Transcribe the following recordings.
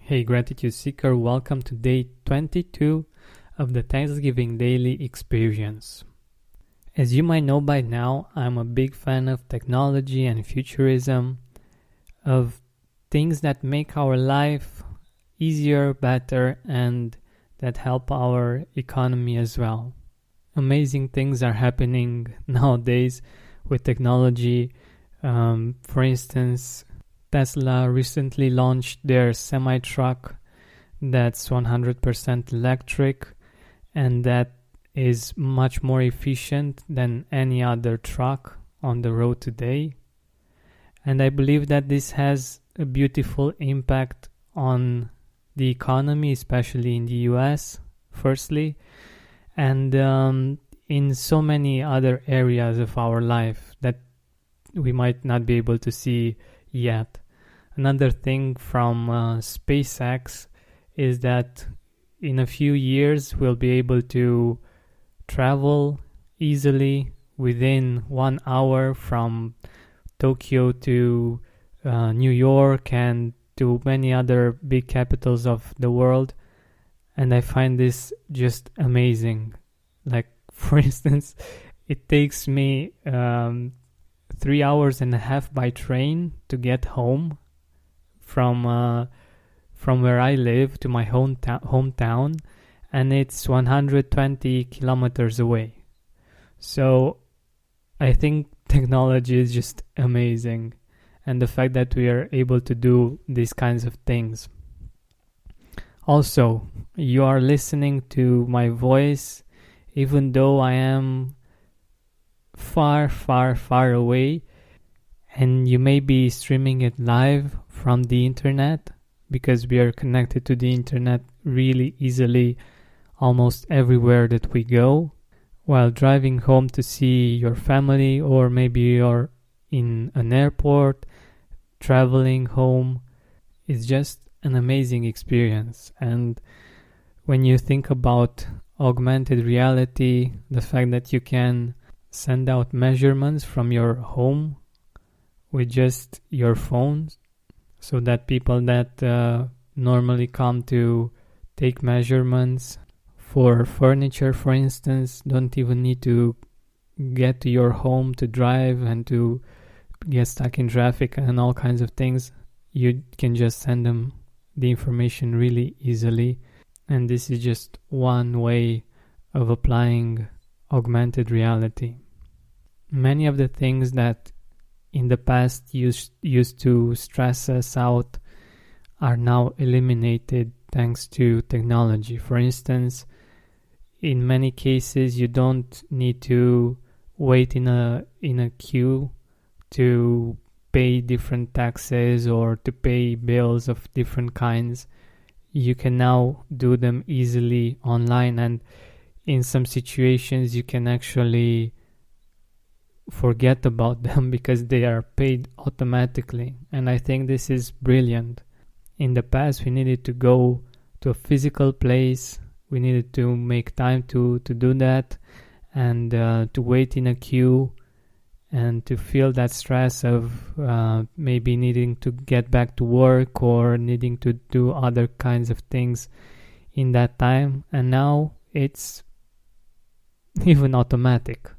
Hey Gratitude Seeker, welcome to day 22 of the Thanksgiving Daily Experience. As you might know by now, I'm a big fan of technology and futurism, of things that make our life easier, better, and that help our economy as well. Amazing things are happening nowadays with technology. For instance, Tesla recently launched their semi-truck that's 100% electric, and that is much more efficient than any other truck on the road today. And I believe that this has a beautiful impact on the economy, especially in the US, firstly, and in so many other areas of our life that we might not be able to see yet. Another thing from SpaceX is that in a few years we'll be able to travel easily within 1 hour from Tokyo to New York and to many other big capitals of the world. And I find this just amazing. Like, for instance, it takes me 3 hours and a half by train to get home from where I live to my hometown, and it's 120 kilometers away. So I think technology is just amazing, and the fact that we are able to do these kinds of things. Also, you are listening to my voice even though I am far, far, far away, and you may be streaming it live from the internet, because we are connected to the internet really easily almost everywhere that we go. While driving home to see your family, or maybe you're in an airport traveling home, it's just an amazing experience. And when you think about augmented reality, the fact that you can send out measurements from your home with just your phone, so that people that normally come to take measurements for furniture, for instance, don't even need to get to your home to drive and to get stuck in traffic and all kinds of things. You can just send them the information really easily. And this is just one way of applying augmented reality. Many of the things that in the past used to stress us out are now eliminated thanks to technology. For instance, in many cases you don't need to wait in a queue to pay different taxes or to pay bills of different kinds. You can now do them easily online, and in some situations you can actually forget about them because they are paid automatically. And I think this is brilliant. In the past we needed to go to a physical place, we needed to make time to do that, and to wait in a queue, and to feel that stress of maybe needing to get back to work or needing to do other kinds of things in that time. And now it's even automatic,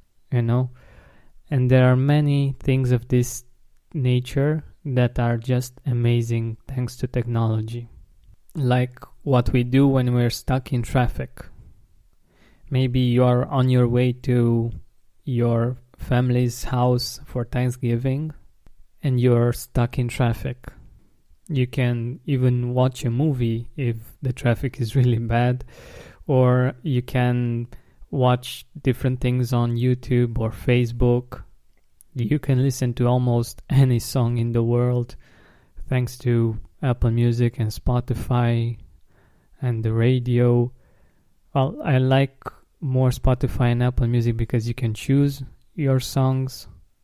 and there are many things of this nature that are just amazing thanks to technology. Like what we do when we're stuck in traffic. Maybe you're on your way to your family's house for Thanksgiving and you're stuck in traffic. You can even watch a movie if the traffic is really bad, or you can watch different things on YouTube or Facebook. You can listen to almost any song in the world thanks to Apple Music and Spotify and the radio. Well, I like more Spotify and Apple Music because you can choose your songs.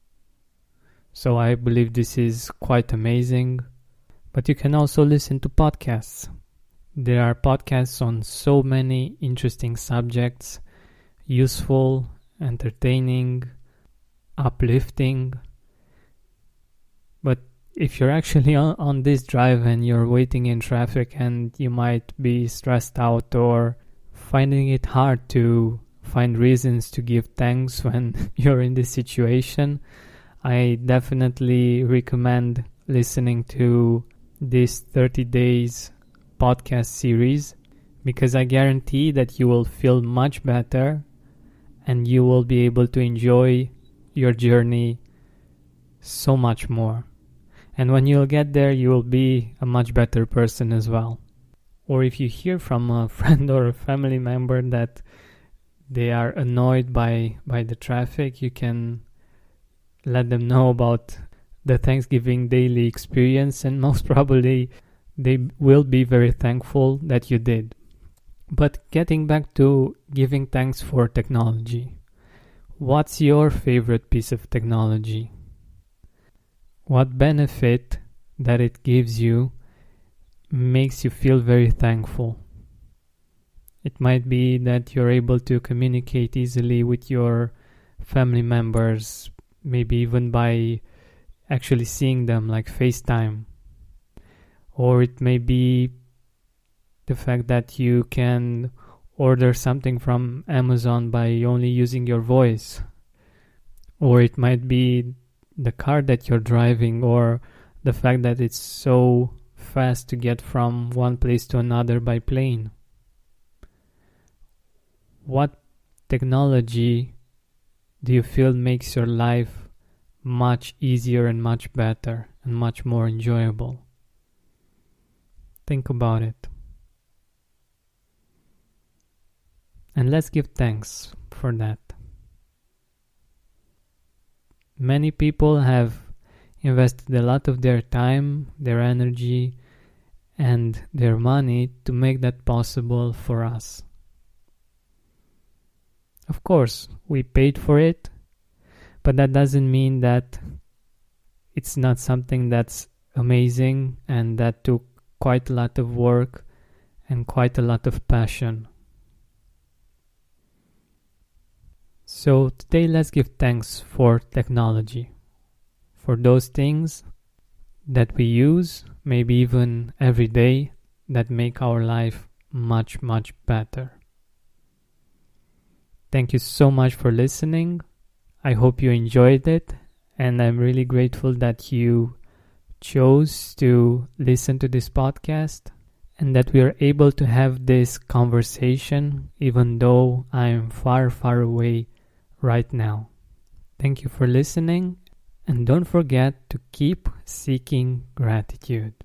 So I believe this is quite amazing. But you can also listen to podcasts. There are podcasts on so many interesting subjects: useful, entertaining, uplifting. But if you're actually on this drive and you're waiting in traffic and you might be stressed out or finding it hard to find reasons to give thanks when you're in this situation, I definitely recommend listening to this 30 days podcast series, because I guarantee that you will feel much better and you will be able to enjoy your journey so much more. And when you'll get there, you will be a much better person as well. Or if you hear from a friend or a family member that they are annoyed by the traffic, you can let them know about the Thanksgiving daily experience, and most probably they will be very thankful that you did. But getting back to giving thanks for technology, what's your favorite piece of technology? What benefit that it gives you makes you feel very thankful? It might be that you're able to communicate easily with your family members, maybe even by actually seeing them, like FaceTime. Or it may be the fact that you can order something from Amazon by only using your voice. Or it might be the car that you're driving, or the fact that it's so fast to get from one place to another by plane. What technology do you feel makes your life much easier and much better and much more enjoyable? Think about it. And let's give thanks for that. Many people have invested a lot of their time, their energy, and their money to make that possible for us. Of course, we paid for it, but that doesn't mean that it's not something that's amazing and that took quite a lot of work and quite a lot of passion. So today let's give thanks for technology, for those things that we use, maybe even every day, that make our life much, much better. Thank you so much for listening. I hope you enjoyed it, and I'm really grateful that you chose to listen to this podcast and that we are able to have this conversation even though I'm far, far away right now. Thank you for listening, and don't forget to keep seeking gratitude.